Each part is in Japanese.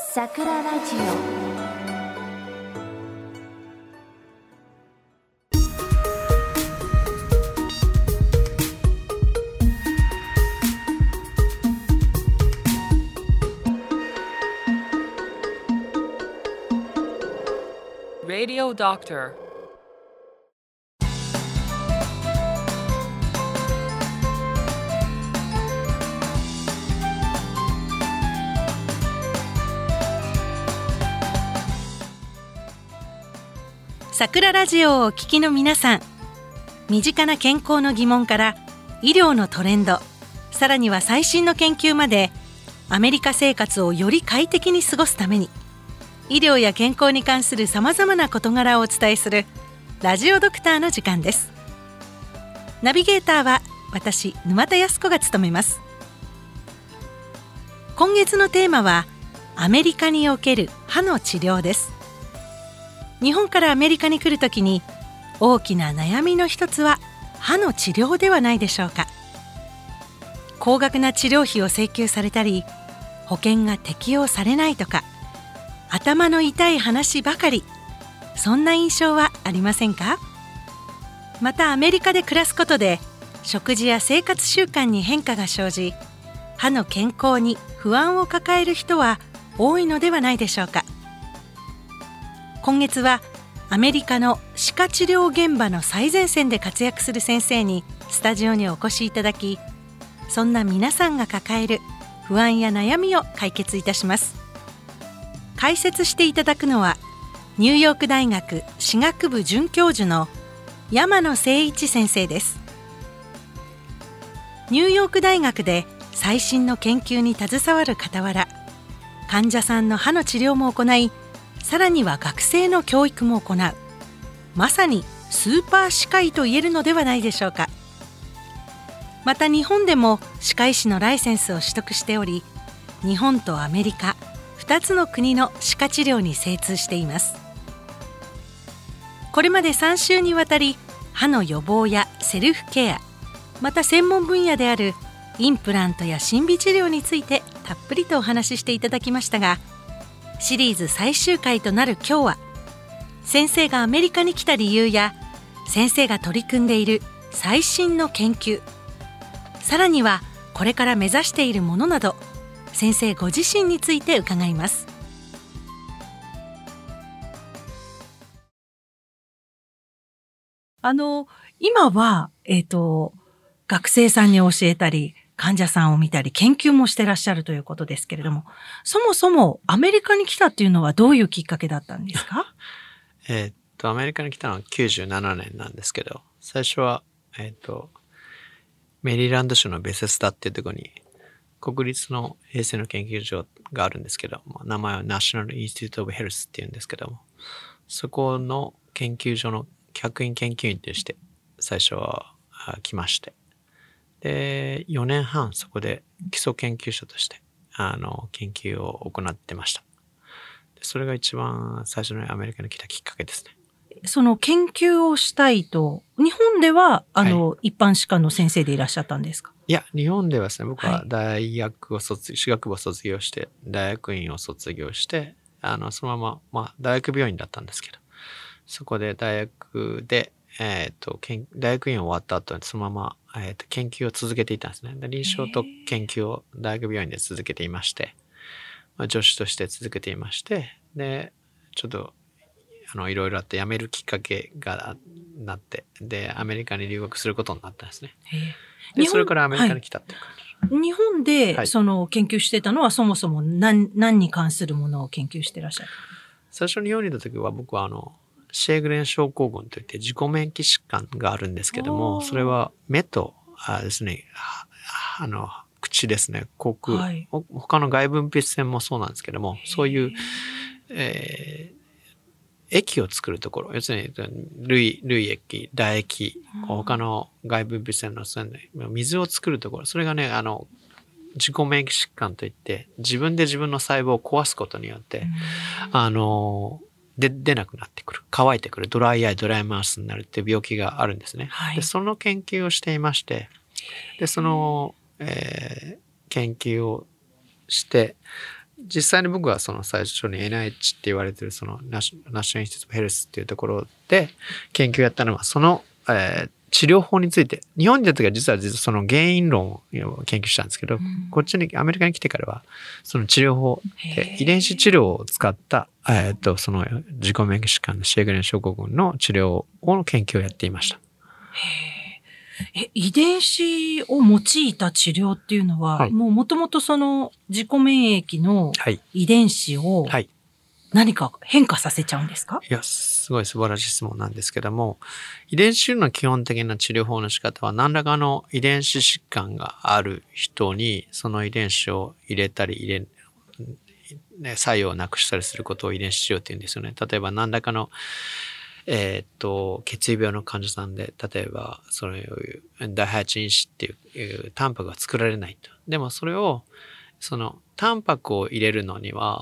さくらラジオRadio Doctor。 さくらラジオをお聞きの皆さん、身近な健康の疑問から医療のトレンド、さらには最新の研究まで、アメリカ生活をより快適に過ごすために医療や健康に関するさまざまな事柄をお伝えするラジオドクターの時間です。ナビゲーターは私、沼田康子が務めます。今月のテーマはアメリカにおける歯の治療です。日本からアメリカに来るときに大きな悩みの一つは歯の治療ではないでしょうか。高額な治療費を請求されたり、保険が適用されないとか、頭の痛い話ばかり、そんな印象はありませんか？またアメリカで暮らすことで食事や生活習慣に変化が生じ、歯の健康に不安を抱える人は多いのではないでしょうか。今月はアメリカの歯科治療現場の最前線で活躍する先生にスタジオにお越しいただき、そんな皆さんが抱える不安や悩みを解決いたします。解説していただくのはニューヨーク大学歯学部准教授の山野誠一先生です。ニューヨーク大学で最新の研究に携わる傍ら、患者さんの歯の治療も行い、さらには学生の教育も行う、まさにスーパー歯科医と言えるのではないでしょうか。また日本でも歯科医師のライセンスを取得しており、日本とアメリカ2つの国の歯科治療に精通しています。これまで3週にわたり歯の予防やセルフケア、また専門分野であるインプラントや審美治療についてたっぷりとお話ししていただきましたが、シリーズ最終回となる今日は、先生がアメリカに来た理由や先生が取り組んでいる最新の研究、さらにはこれから目指しているものなど、先生ご自身について伺います。今は、学生さんに教えたり患者さんを見たり研究もしてらっしゃるということですけれども、そもそもアメリカに来たっていうのはどういうきっかけだったんですか？ アメリカに来たのは97年なんですけど、最初は、メリーランド州のベセスタっていうところに国立の衛生の研究所があるんですけども、名前はナショナルインスティテュートオブヘルスっていうんですけども、そこの研究所の客員研究員として最初は来まして、で4年半そこで基礎研究者として研究を行ってました。でそれが一番最初のアメリカに来たきっかけですね。 その研究をしたいと、日本では一般歯科の先生でいらっしゃったんですか？ いや、日本ではですね、僕は大学を歯学部を卒業して、大学院を卒業して、そのまま、大学病院だったんですけど、そこで大学で、大学院終わった後にそのまま、研究を続けていたんですね。で臨床と研究を大学病院で続けていまして、助手として続けていまして、で、ちょっと、いろいろあって辞めるきっかけがなって、で、アメリカに留学することになったんですね。でそれからアメリカに来たっていう感じ。 日本でその研究してたのはそもそも何に関するものを研究してらっしゃる？最初日本にいた時は僕はシェーグレン症候群といって自己免疫疾患があるんですけども、それは目とですね、口ですね、口腔、他の外分泌腺もそうなんですけども、そういう、液を作るところ、要するに涙液、唾液、他の外分泌腺の線で水を作るところ、それがね、自己免疫疾患といって、自分で自分の細胞を壊すことによって、出なくなってくる、乾いてくる、ドライアイ、ドライマウスになるっていう病気があるんですね。でその研究をしていまして、でその、研究をして、 実際に僕はその最初に NIH って言われてるそのナショナルインスティテュート・ヘルスっていうところで研究やったのはその、治療法について、日本でやった時は実はその原因論を研究したんですけど、こっちにアメリカに来てからはその治療法で遺伝子治療を使った、その自己免疫疾患のシェーグレン症候群の治療の研究をやっていました。 遺伝子を用いた治療っていうのは、 はい、 もともとその自己免疫の遺伝子を何か変化させちゃうんですか？ いや、すごい素晴らしい質問なんですけども、遺伝子治療の基本的な治療法の仕方は何らかの遺伝子疾患がある人にその遺伝子を入れたり作用をなくしたりすることを遺伝子治療って言うんですよね。例えば何らかの血液病の患者さんで、例えばそういう第8因子っていうタンパクが作られないと。でもそれをそのタンパクを入れるのには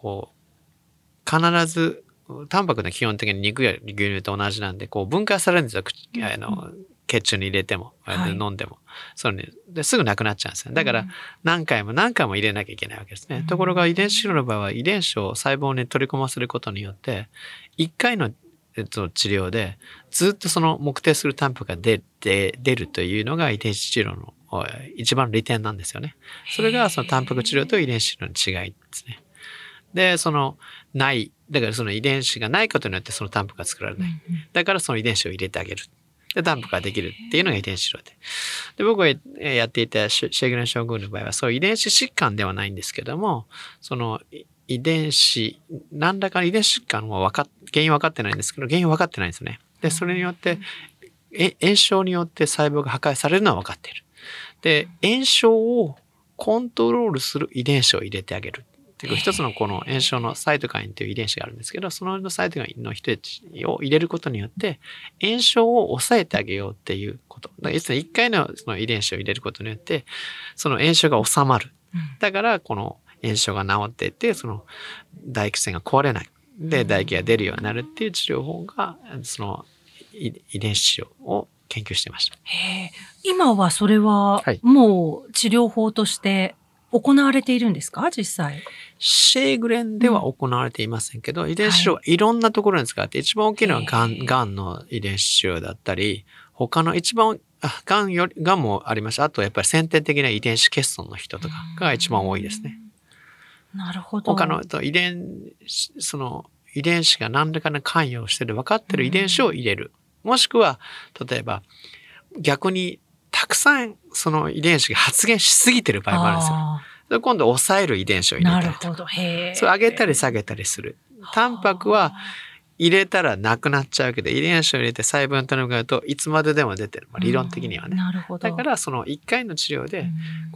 必ずタンパクの基本的に肉や牛乳と同じなんで分解されるんですよ。血中に入れても、飲んでもそれですぐなくなっちゃうんですよ。だから何回も入れなきゃいけないわけですね。ところが遺伝子治療の場合は遺伝子を細胞に取り込ませることによって1回の治療でずっとその目的するタンパクが出るというのが遺伝子治療の一番利点なんですよね。それがそのタンパク治療と遺伝子治療の違いですね。で、だからその遺伝子がないことによってそのタンパクが作られない。だからその遺伝子を入れてあげる。で、タンパクができるっていうのが遺伝子治療で。で、僕がやっていたシェーグレン症候群の場合はそういう遺伝子疾患ではないんですけども、その何らかの遺伝子疾患は原因分かってないんですけど、原因分かってないんですね。で、それによって、炎症によって細胞が破壊されるのは分かっている。で、炎症をコントロールする遺伝子を入れてあげる。一つのこの炎症のサイトカインという遺伝子があるんですけど、そのサイトカインの人たちを入れることによって、炎症を抑えてあげようっていうこと。だから一回のその遺伝子を入れることによって、その炎症が収まる。だから、この炎症が治っていって、その唾液腺が壊れない。で、唾液が出るようになるっていう治療法が、その遺伝子治療を研究していました。 今はそれは、もう治療法として行われているんですか、実際？ シェーグレンでは行われていませんけど、遺伝子治療はいろんなところに使って、一番大きいのはがんの遺伝子治療だったり、他のがんもありました。あとやっぱり先天的な遺伝子欠損の人とかが一番多いですね。 なるほど。 他の遺伝子が何らかの関与をしている分かっている遺伝子を入れる。もしくは、例えば逆にたくさんその遺伝子が発現しすぎている場合もあるんですよ。今度抑える遺伝子を入れたりとか。なるほど。それ上げたり下げたりする。タンパクは入れたらなくなっちゃうけど、遺伝子を入れて細胞に取り込むといつまででも出てる。理論的にはね。 なるほど。 だからその1回の治療で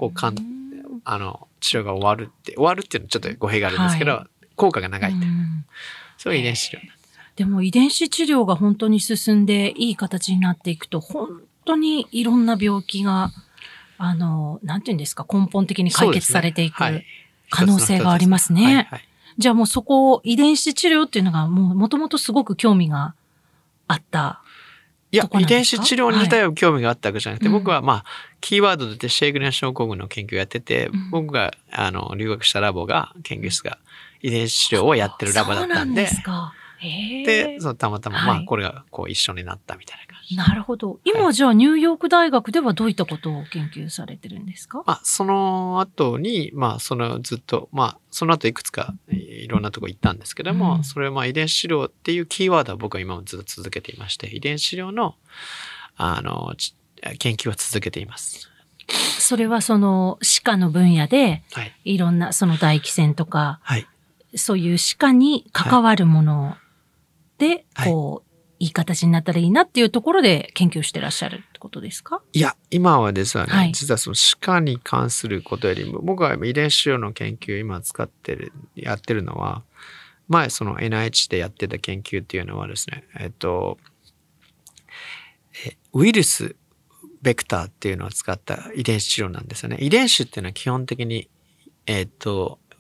治療が終わるっていうのはちょっと語弊があるんですけど、効果が長いって。そういう遺伝子治療なんです。 でも遺伝子治療が本当に進んでいい形になっていくと、本当にいろんな病気がなんていうんですか、根本的に解決されていく可能性がありますね。じゃあもうそこ、遺伝子治療っていうのがもともとすごく興味があったいや、遺伝子治療自体は興味があったわけじゃなくて、僕はキーワードでシェーグレン症候群の研究をやってて、僕が留学したラボが、研究室が遺伝子治療をやってるラボだったんで、で、たまたまこれが一緒になったみたいな感じ。 なるほど。今じゃあニューヨーク大学ではどういったことを研究されてるんですか？ その後に、ずっと、その後いくつかいろんなとこ行ったんですけども、それは遺伝子治療っていうキーワードは僕は今もずっと続けていまして、遺伝子治療の、研究は続けています。 それはその歯科の分野で、いろんなその唾液腺とか、そういう歯科に関わるもので、いい形になったらいいなっていうところで研究してらっしゃるってことですか？ いや、今はですね、実はその歯科に関することよりも、僕は遺伝子治療の研究を今やってるのは、前その NIH でやってた研究っていうのはですね、ウイルス、ベクターっていうのを使った遺伝子治療なんですよね。遺伝子っていうのは基本的に、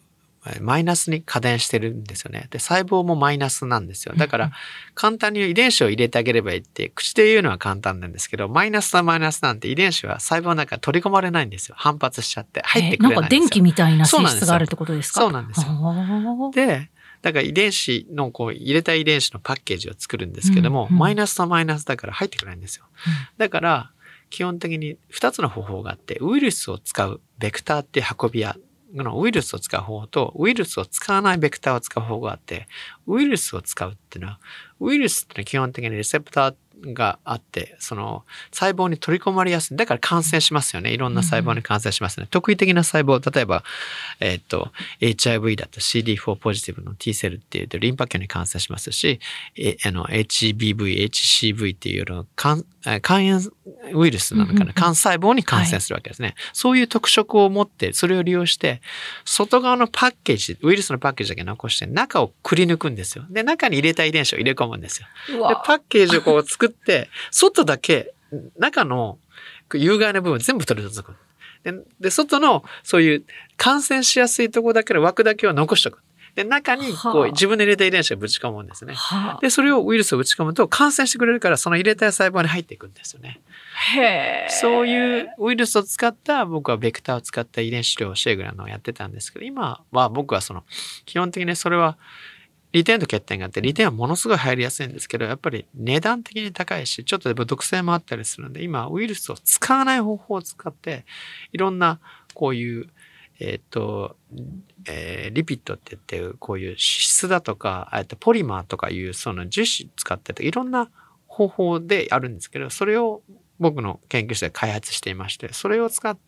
マイナスに可電してるんですよね。で、細胞もマイナスなんですよ。だから、簡単に遺伝子を入れてあげればいいって、口で言うのは簡単なんですけど、マイナスとマイナスなんて遺伝子は細胞の中に取り込まれないんですよ。反発しちゃって。入ってくれないんですよ。 なんか電気みたいな性質があるってことですか？ そうなんですよ。で、だから遺伝子の入れた遺伝子のパッケージを作るんですけども、マイナスとマイナスだから入ってくれないんですよ。だから、基本的に2つの方法があって、ウイルスを使うベクターっていう運び屋、ウイルスを使う方法と、ウイルスを使わないベクターを使う方法があって、ウイルスを使うっていうのは、ウイルスってのは基本的にレセプターがあって、細胞に取り込まれやすい。だから感染しますよね。いろんな細胞に感染しますね。特異的な細胞、例えば、HIV だと CD4 ポジティブの T セルっていうとリンパ球に感染しますし、HBV、HCV っていうような肝炎ウイルスなのかな、肝細胞に感染するわけですね。はい、そういう特色を持って、それを利用して、外側のパッケージ、ウイルスのパッケージだけ残して、中をくり抜くんですよ。で、中に入れた遺伝子を入れ込むんですよ。で、パッケージを作って、外だけ、中の有害な部分全部取り除く。で、外のそういう感染しやすいところだけの枠だけを残しておく。で、中に自分で入れた遺伝子をぶち込むんですね。で、それをウイルスをぶち込むと感染してくれるから、その入れた細胞に入っていくんですよね。そういうウイルスを使った僕はベクターを使った遺伝子量シェイグラのをやってたんですけど、今は僕は基本的にそれは利点と欠点があって、利点はものすごい入りやすいんですけど、やっぱり値段的に高いし、ちょっと毒性もあったりするので、今ウイルスを使わない方法を使って、いろんなこういうリピッドって言って、こういう脂質だとか、ポリマーとかいうその樹脂使ってて、いろんな方法であるんですけど、それを僕の研究室で開発していまして、それを使って、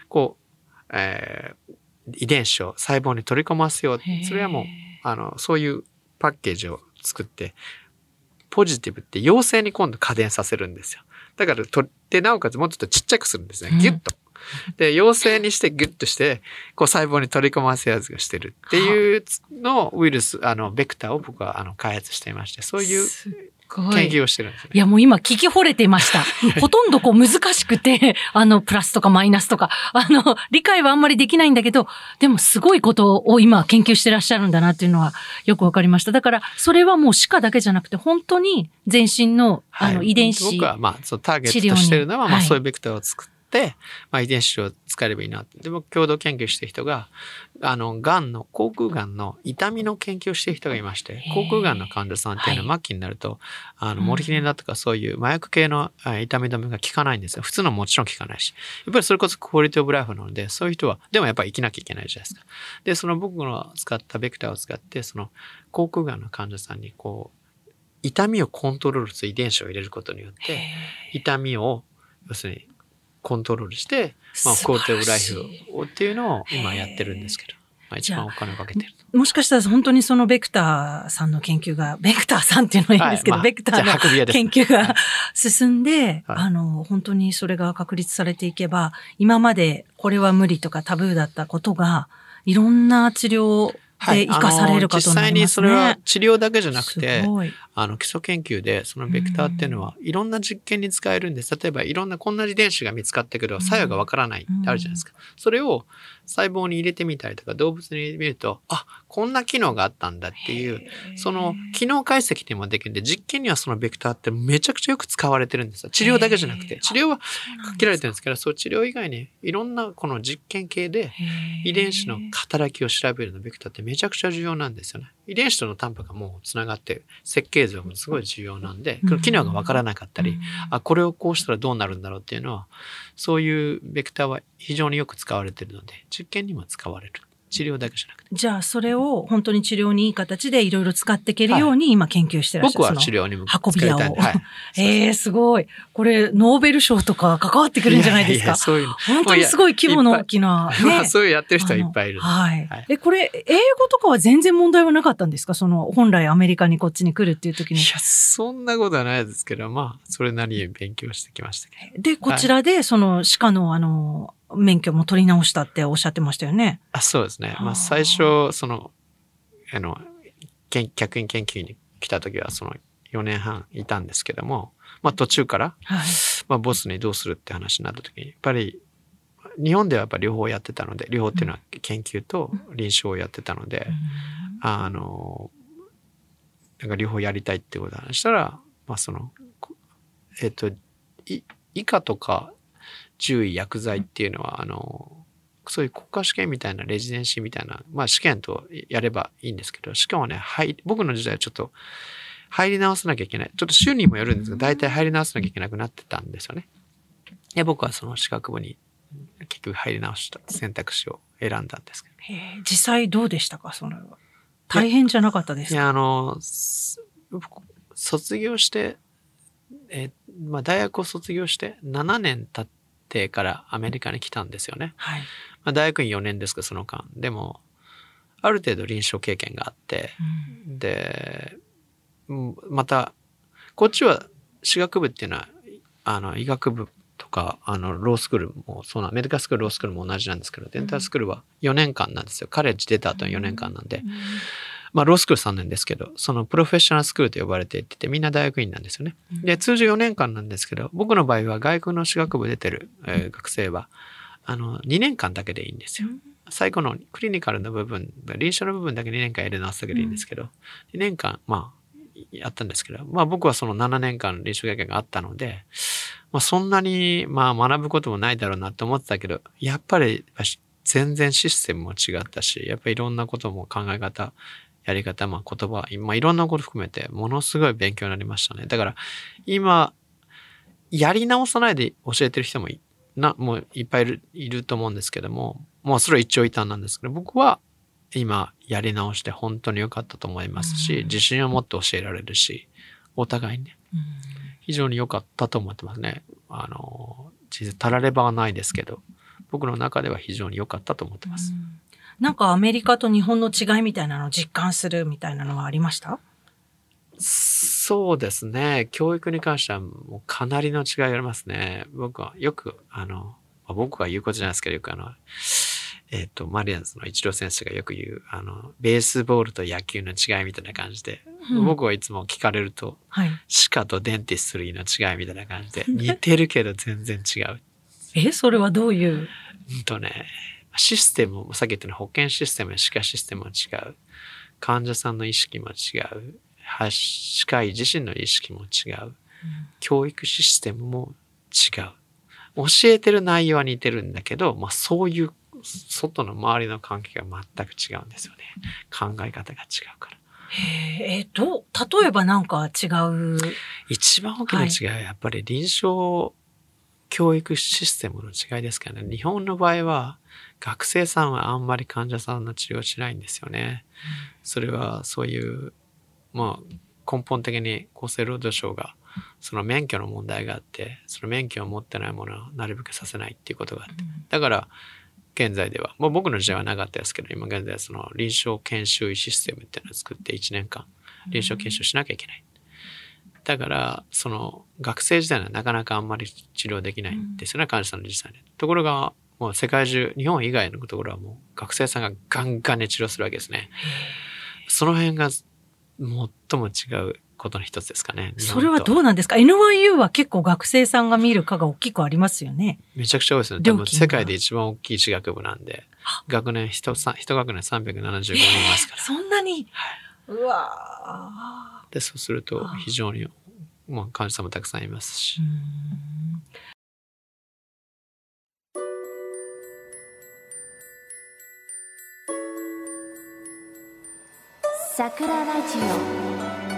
遺伝子を細胞に取り込ますよう。それはもう、そういうパッケージを作って、ポジティブって陽性に今度可電させるんですよ。だから、で、なおかつもうちょっとちっちゃくするんですね。ギュッと。で、陽性にしてギュッとして、細胞に取り込ませやすくしてるっていうのウイルス、ベクターを僕は開発していまして、そういう研究をしてるんですね。 いや、もう今聞き惚れてました。ほとんど難しくて、プラスとかマイナスとか、理解はあんまりできないんだけど、でもすごいことを今研究してらっしゃるんだなっていうのはよくわかりました。だから、それはもう歯科だけじゃなくて、本当に全身の、遺伝子。 僕はターゲットとしてるのは、そういうベクターを作って、遺伝子を使えればいいなって。で、僕、共同研究してる人が、口腔がんの痛みの研究をしている人がいまして、口腔がんの患者さんっていうのは末期になると、モルヒネだとかそういう麻薬系の痛み止めが効かないんですよ。普通のもちろん効かないし。やっぱりそれこそクオリティオブライフなので、そういう人は、でもやっぱり生きなきゃいけないじゃないですか。で、僕の使ったベクターを使って、口腔がんの患者さんに、痛みをコントロールする遺伝子を入れることによって、痛みを、要するに、コントロールして、クオリティオブライフをっていうのを今やってるんですけど、一番お金をかけてる。 もしかしたら本当にそのベクターさんの研究が、ベクターさんっていうのはいいんですけど、ベクターの研究が進んで、本当にそれが確立されていけば、今までこれは無理とかタブーだったことが、いろんな治療で生かされるかと思いますね。実際にそれは治療だけじゃなくて、基礎研究でそのベクターっていうのはいろんな実験に使えるんです。例えばいろんなこんな遺伝子が見つかったけど作用がわからないってあるじゃないですか。それを細胞に入れてみたりとか動物に入れてみると、こんな機能があったんだっていう、その機能解析にもできるんで、実験にはそのベクターってめちゃくちゃよく使われてるんですよ。治療だけじゃなくて、治療は限られてるんですけど、そう治療以外にいろんなこの実験系で遺伝子の働きを調べるのベクターってめちゃくちゃ重要なんですよね。遺伝子とのタンパがもうつながって設計図もすごい重要なんで、機能がわからなかったり、これをこうしたらどうなるんだろうっていうのは、そういうベクターは非常によく使われているので、実験にも使われる。治療だけじゃなくて。 じゃあ、それを本当に治療にいい形でいろいろ使っていけるように今研究してらっしゃる。 僕は治療にも運び屋を。すごい。これ、ノーベル賞とか関わってくるんじゃないですか。 そういうの。 本当にすごい規模の大きな。 そういうやってる人はいっぱいいる。 これ、英語とかは全然問題はなかったんですか？本来アメリカにこっちに来るっていう時に。 いや、そんなことはないですけど、それなりに勉強してきましたけど。 で、こちらで、歯科の免許も取り直したっておっしゃってましたよね。 そうですね。最初、客員研究に来た時は、4年半いたんですけども、途中から、ボスにどうするって話になった時に、やっぱり、 日本ではやっぱり両方やってたので、両方っていうのは研究と臨床をやってたので、なんか両方やりたいってことだしたら、まあ医科とか獣医薬剤っていうのはそういう国家試験みたいなレジデンシーみたいな、まあ試験とやればいいんですけど、しかもね、僕の時代はちょっと入り直さなきゃいけない。ちょっと週にもよるんですけど、大体入り直さなきゃいけなくなってたんですよね。で、僕はその歯学部に結局入り直した選択肢を選んだんですけど。 実際どうでしたか、それは。大変じゃなかったですか？ いや、卒業して、まあ大学を卒業して7年経ってからアメリカに来たんですよね。 はい。 まあ、大学院4年ですけど、その間。でも、ある程度臨床経験があって、で、また、こっちは歯学部っていうのは、医学部とか、ロースクールも、アメリカスクール、ロースクールも同じなんですけど、デンタルスクールは4年間なんですよ。カレッジ出た後の4年間なんで。まあ、ロースクール3年ですけど、そのプロフェッショナルスクールと呼ばれていて、みんな大学院なんですよね。で、通常4年間なんですけど、僕の場合は外国の歯学部出てる、学生は、2年間だけでいいんですよ。最後のクリニカルの部分、臨床の部分だけ2年間やり直すだけでいいんですけど、2年間、まあ、やったんですけど、まあ僕はその7年間臨床経験があったので、まあそんなに、まあ学ぶこともないだろうなと思ってたけど、やっぱり全然システムも違ったし、やっぱりいろんなことも考え方、やり方、まあ言葉、まあいろんなこと含めて、ものすごい勉強になりましたね。だから、今、やり直さないで教えてる人ももういっぱいいると思うんですけども、もうそれは一長一短なんですけど、僕は今やり直して本当に良かったと思いますし、自信を持って教えられるし、お互いにね、非常に良かったと思ってますね。たらればはないですけど、僕の中では非常に良かったと思ってます。 なんかアメリカと日本の違いみたいなのを実感するみたいなのはありました？ そうですね。教育に関してはもうかなりの違いがありますね。僕はよく、僕が言うことじゃないですけど、よくマリアンズのイチロー選手がよく言う、ベースボールと野球の違いみたいな感じで、僕はいつも聞かれると、歯科とデンティストリーの違いみたいな感じで、似てるけど全然違う。 それはどういう？ システムも、さっき言ったように保健システムや歯科システムも違う。患者さんの意識も違う。歯科医自身の意識も違う。教育システムも違う。教えてる内容は似てるんだけど、まあそういう外の周りの関係が全く違うんですよね。考え方が違うから。 例えばなんか違う？ 一番大きな違いはやっぱり臨床教育システムの違いですからね。日本の場合は学生さんはあんまり患者さんの治療をしないんですよね。それはそういう、まあ根本的に厚生労働省がその免許の問題があって、その免許を持ってないものはなるべくさせないっていうことがあって。だから現在では、もう僕の時代はなかったですけど、今現在はその臨床研修医システムっていうのを作って1年間臨床研修しなきゃいけない。だからその学生時代はなかなかあんまり治療できないんですよね、患者さんの実際に。ところがもう世界中、日本以外のところはもう学生さんがガンガンに治療するわけですね。その辺が最も違うことの一つですかね。 それはどうなんですか？ NYU は結構学生さんが見る科が大きくありますよね。 めちゃくちゃ多いですね。多分世界で一番大きい歯学部なんで、学年一学年375人いますから。 そんなに、 はい、 うわで、そうすると非常に、まあ、患者さんもたくさんいますし。 桜ラジオ。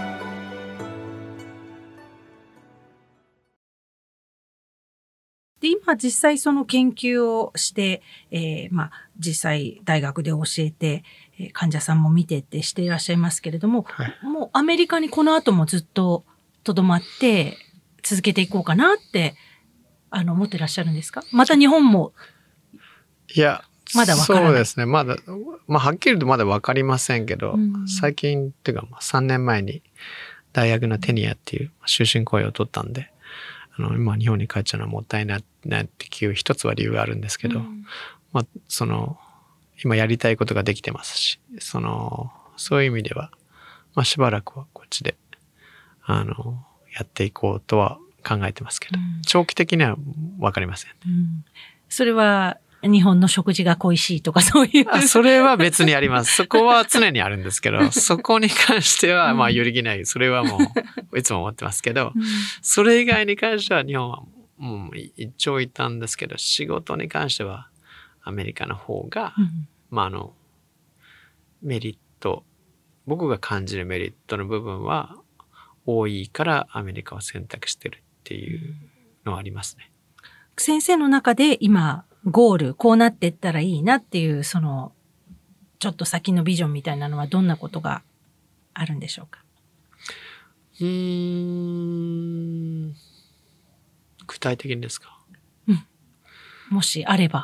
で、今実際その研究をして、実際大学で教えて、患者さんも見てってしていらっしゃいますけれども、もうアメリカにこの後もずっと留まって続けていこうかなって思ってらっしゃるんですか？また日本も。 いや、 まだわからない。 そうですね。まだ、はっきり言うとまだわかりませんけど、最近っていうか3年前に大学のテニアっていう終身雇用を取ったんで、今日本に帰っちゃうのはもったいないっていう一つは理由があるんですけど、今やりたいことができてますし、そういう意味では、しばらくはこっちで、やっていこうとは考えてますけど、長期的にはわかりません。 それは日本の食事が恋しいとかそういう。 それは別にあります。そこは常にあるんですけど、そこに関しては、まあ、揺るぎない。それはもう、いつも思ってますけど、それ以外に関しては日本は、一長一短ですけど、仕事に関してはアメリカの方が、まあ、メリット、僕が感じるメリットの部分は多いからアメリカを選択してるっていうのはありますね。 先生の中で今、ゴール、こうなっていったらいいなっていう、ちょっと先のビジョンみたいなのはどんなことがあるんでしょうか？ 具体的にですか？ もしあれば。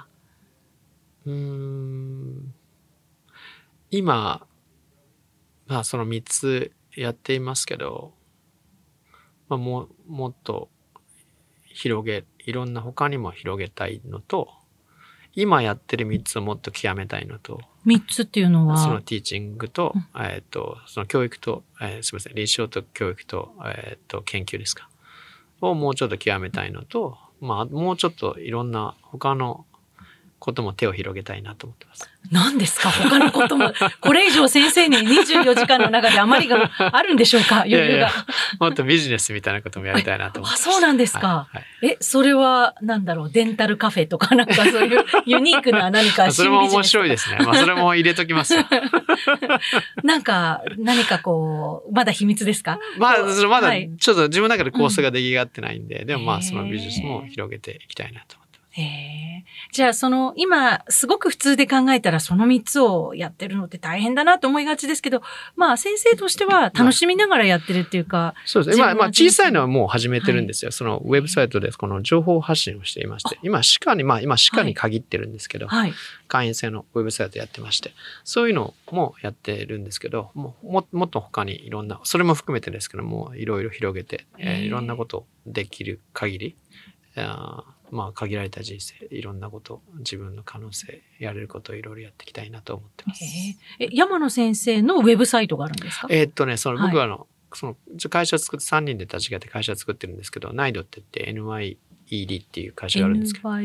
今、まあその3つやっていますけど、まあもっといろんな他にも広げたいのと、今やってる3つをもっと極めたいのと。 3つっていうのはそのティーチングと、その教育と、すみません、臨床と教育と、研究ですか。をもうちょっと極めたいのと、まあもうちょっといろんな他のことも手を広げたいなと思ってます。 何ですか他のことも。これ以上先生に24時間の中で余りがあるんでしょうか余裕が。 もっとビジネスみたいなこともやりたいなと思ってます。 そうなんですか。それはなんだろう、デンタルカフェとかなんかそういうユニークな何かそれも面白いですね。まあそれも入れときますよ。 何かこう、まだ秘密ですか？ まだちょっと自分の中で構成が出来上がってないんで、でもまあそのビジネスも広げていきたいなと思って。 じゃあ今すごく普通で考えたらその3つをやってるのって大変だなと思いがちですけど、まあ先生としては楽しみながらやってるっていうか。 そうですね。まあ小さいのはもう始めてるんですよ。そのウェブサイトでこの情報発信をしていまして、今歯科に限ってるんですけど、会員制のウェブサイトやってまして、そういうのもやってるんですけど、もっと他にいろんな、それも含めてですけども、いろいろ広げて、いろんなことできる限り、まあ限られた人生、いろんなこと、自分の可能性、やれることをいろいろやっていきたいなと思ってます。 山野先生のウェブサイトがあるんですか？ 僕は会社を作って3人で立ち上げて会社を作ってるんですけど、ナイドって言って NYED っていう会社があるんですけど、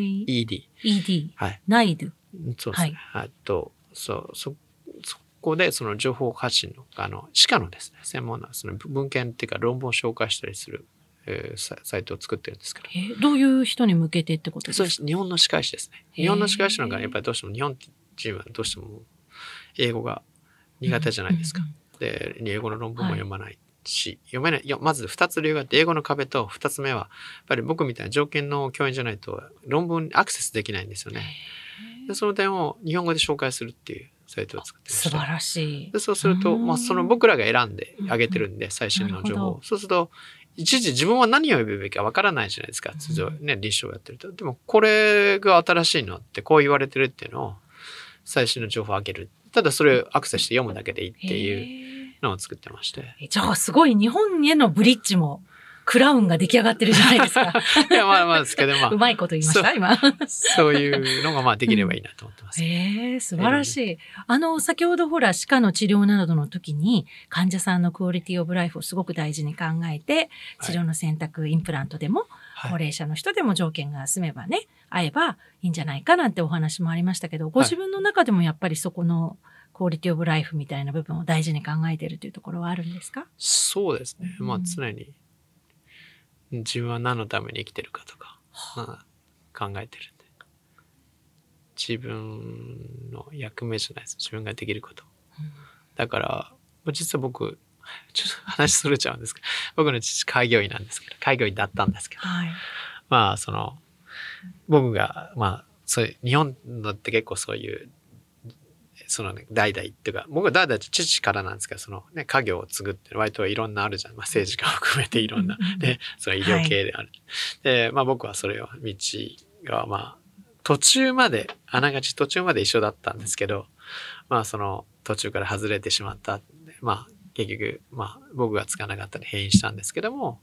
NYED。 はい。 ナイド。 そうですね。そこでその情報発信の、歯科のですね、専門なその文献っていうか論文を紹介したりする。サイトを作ってるんですけど。 どういう人に向けてってことですか？ そうです。日本の歯科医師ですね。日本の歯科医師の方がやっぱりどうしても日本人はどうしても英語が苦手じゃないですか。で、英語の論文も読まないし、読めない。まず2つ理由があって、英語の壁と2つ目は、やっぱり僕みたいな条件の教員じゃないと論文にアクセスできないんですよね。で、その点を日本語で紹介するっていうサイトを作ってました。 素晴らしい。 で、そうすると、まあその僕らが選んであげてるんで、最新の情報。そうすると、一時自分は何を呼ぶべきかわからないじゃないですか。通常ね、臨床をやってると。でも、これが新しいのってこう言われてるっていうのを最新の情報をあげる。ただそれをアクセスして読むだけでいいっていうのを作ってまして。 じゃあすごい日本へのブリッジもクラウンが出来上がってるじゃないですか。 いや、まあですけど、 うまいこと言いました今。 そういうのがまあできればいいなと思ってます。 素晴らしい。先ほどほら歯科の治療などの時に患者さんのクオリティオブライフをすごく大事に考えて、治療の選択、インプラントでも、高齢者の人でも条件が済めばね、合えばいいんじゃないかなんてお話もありましたけど、ご自分の中でもやっぱりそこのクオリティオブライフみたいな部分を大事に考えているというところはあるんですか？ そうですね。まあ常に自分は何のために生きてるかとか、考えてるんで。自分の役目じゃないです。自分ができること。だから、実は僕、ちょっと話それちゃうんですけど、僕の父開業医なんですけど、開業医だったんですけど、まあ僕が、そういう、日本のって結構そういう、代々っていうか、僕は代々父からなんですけど、家業を継ぐって割といろんなあるじゃん。政治家を含めていろんな。で、その医療系である。で、僕はそれを、道が途中まで一緒だったんですけど、途中から外れてしまった。結局、僕がつかなかったり変異したんですけども、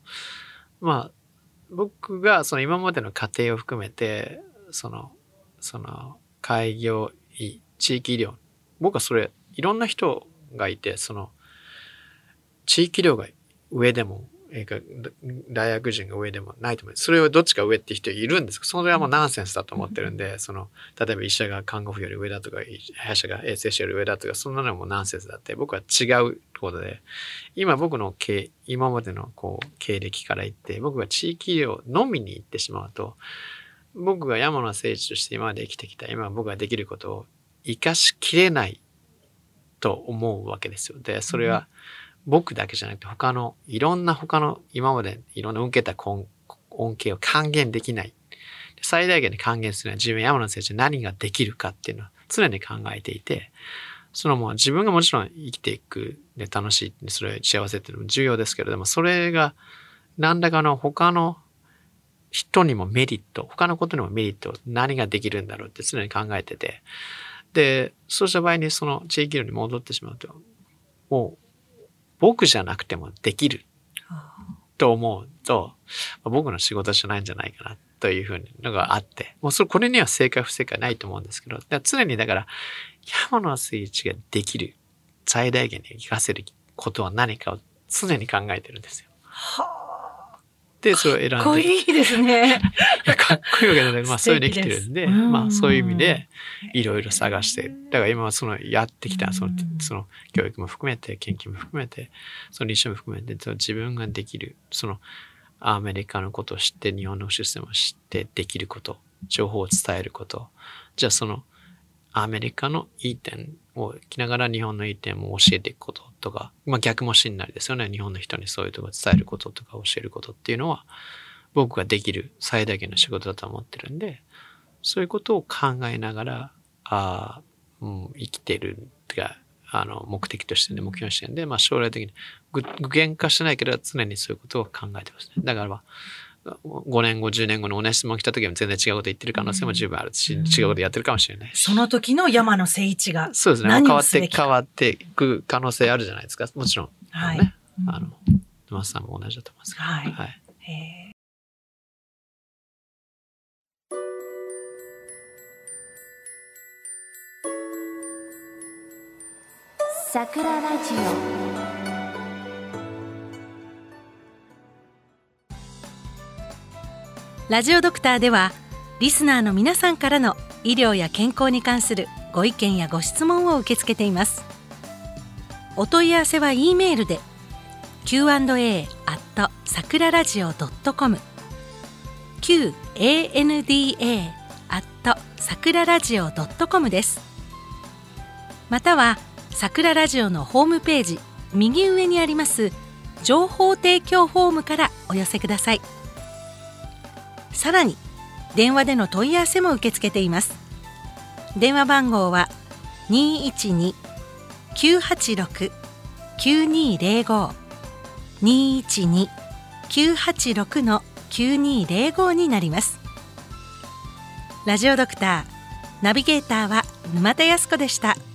僕が今までの過程を含めて、開業医、地域医療、僕はそれ、いろんな人がいて、地域医療が上でも大学人が上でもないと思う。それをどっちか上って人いるんですけど、それはもうナンセンスだと思ってるんで、例えば医者が看護婦より上だとか、歯医者が衛生士より上だとか、そんなのもナンセンスだって、僕は違うことで、今僕の今までの経歴から言って、僕が地域医療のみに行ってしまうと、僕が山野誠一として今まで生きてきた、今僕ができることを生かしきれないと思うわけですよ。で、それは僕だけじゃなくていろんな他の今までいろんな受けた恩恵を還元できない。最大限に還元するのは自分山野誠一何ができるかっていうのは常に考えていて、もう自分がもちろん生きていくで楽しい、それ幸せっていうのも重要ですけれども、それが何らかの他の人にもメリット、他のことにもメリット、何ができるんだろうって常に考えてて、で、そうした場合にその地域医療に戻ってしまうと、もう僕じゃなくてもできると思うと、僕の仕事じゃないんじゃないかなというふうのがあって、もうこれには正解不正解ないと思うんですけど、常にだから山野誠一ができる最大限に生かせることは何かを常に考えてるんですよ。で、それを選んで。 かっこいいですね。 かっこいいわけじゃない。そういうの生きてるんで、そういう意味でいろいろ探して、だから今はやってきた、その教育も含めて、研究も含めて、立証も含めて、自分ができる、アメリカのことを知って、日本のシステムを知ってできること、情報を伝えること、じゃあアメリカのいい点を生きながら日本のいい点も教えていくこととか、逆もしんなりですよね。日本の人にそういうところを伝えることとか教えることっていうのは僕ができる最大限の仕事だと思ってるんで、そういうことを考えながら生きてるってか目的としてね、目標にしてるんで、将来的に具現化してないけど常にそういうことを考えてますね。だから5年後、10年後の同じ質問来た時は全然違うこと言ってる可能性も十分あるし、違うことやってるかもしれないし。 その時の山野誠一がそうですね。 何をすべきか変わっていく可能性あるじゃないですか。もちろん。 はい。 ね。沼津さんも同じだと思います。 はい。 はい。 桜ラジオ。 ラジオドクターではリスナーの皆さんからの医療や健康に関するご意見やご質問を受け付けています。お問い合わせは E メールで Q&A@sakuraradio.com QANDA@sakuraradio.com です。またはさくらラジオのホームページ右上にあります情報提供フォームからお寄せください。さらに電話での問い合わせも受け付けています。電話番号は 212-986-9205 212-986-9205 になります。ラジオドクターナビゲーターは沼田靖子でした。